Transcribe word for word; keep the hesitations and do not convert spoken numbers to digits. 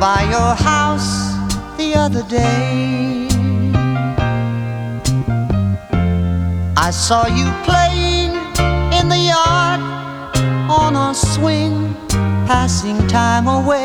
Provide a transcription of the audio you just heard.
by your house the other day. I saw you playing in the yard on a swing, passing time away.